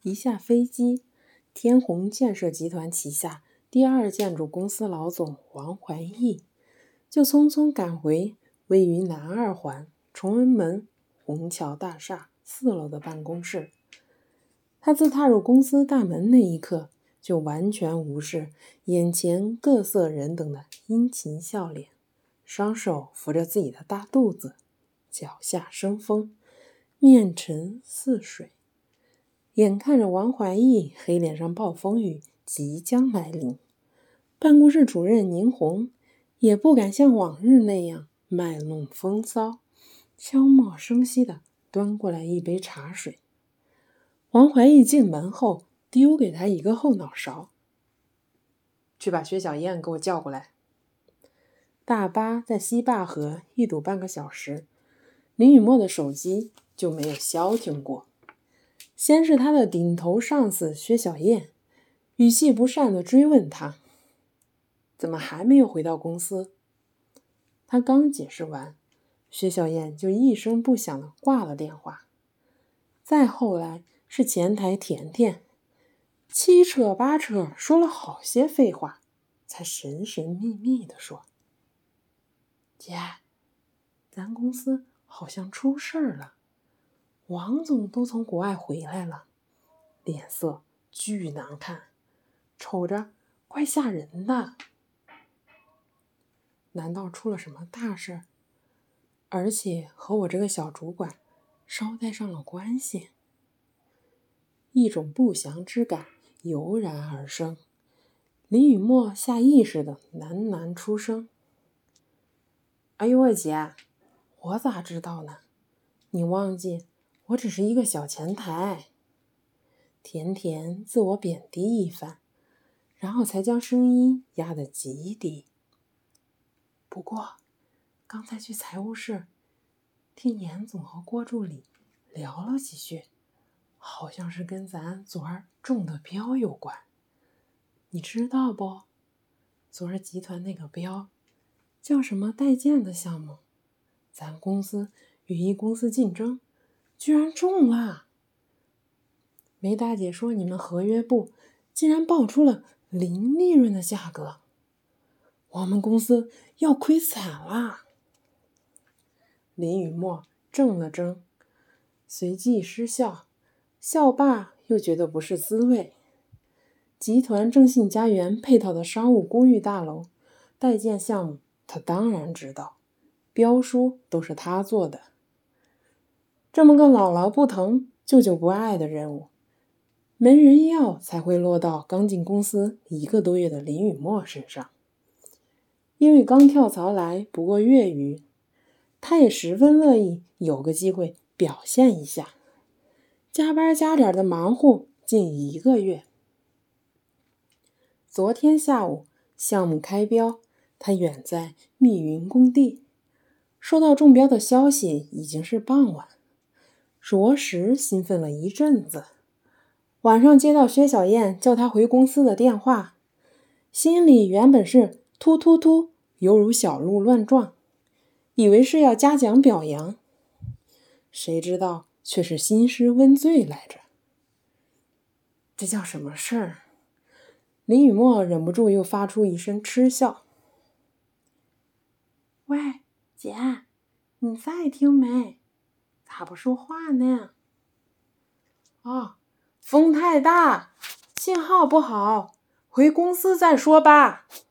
一下飞机，天虹建设集团旗下第二建筑公司老总王怀义就匆匆赶回位于南二环崇文门虹桥大厦4楼的办公室。他自踏入公司大门那一刻，就完全无视眼前各色人等的殷勤笑脸，双手扶着自己的大肚子，脚下生风，面沉似水。眼看着王怀义黑脸上暴风雨即将来临，办公室主任宁红也不敢像往日那样卖弄风骚，悄默声息地端过来一杯茶水。王怀义进门后丢给他一个后脑勺，去把薛小燕给我叫过来。大巴在西坝河一堵半个小时，林雨墨的手机就没有消停过。先是他的顶头上司薛小燕语气不善地追问他，怎么还没有回到公司？他刚解释完，薛小燕就一声不响地挂了电话。再后来是前台甜甜七扯八扯说了好些废话，才神神秘秘地说，姐，咱公司好像出事了，王总都从国外回来了，脸色巨难看，瞅着怪吓人的。难道出了什么大事？而且和我这个小主管捎带上了关系？一种不祥之感油然而生，林雨墨下意识的喃出声，哎呦我姐，我咋知道呢？你忘记我只是一个小前台。甜甜自我贬低一番，然后才将声音压得极低。不过刚才去财务室听严总和郭助理聊了几句，好像是跟咱昨儿中的标有关。你知道不？昨儿集团那个标叫什么代建的项目，咱公司与一公司竞争，居然中了。梅大姐说你们合约部竟然报出了零利润的价格，我们公司要亏惨了。林雨墨怔了怔，随即失笑，笑罢又觉得不是滋味。集团正信家园配套的商务公寓大楼代建项目，他当然知道，标书都是他做的。这么个姥姥不疼舅舅不爱的任务，没人要才会落到刚进公司1个多月的林雨墨身上。因为刚跳槽来不过月余，他也十分乐意有个机会表现一下，加班加点的忙活近1个月。昨天下午项目开标，他远在密云工地，收到中标的消息已经是傍晚，着实兴奋了一阵子。晚上接到薛小燕叫他回公司的电话，心里原本是突突突，犹如小鹿乱撞，以为是要嘉奖表扬，谁知道却是兴师问罪来着。这叫什么事儿？林雨墨忍不住又发出一声嗤笑。喂，姐，你在听没？咋不说话呢？哦，风太大，信号不好，回公司再说吧。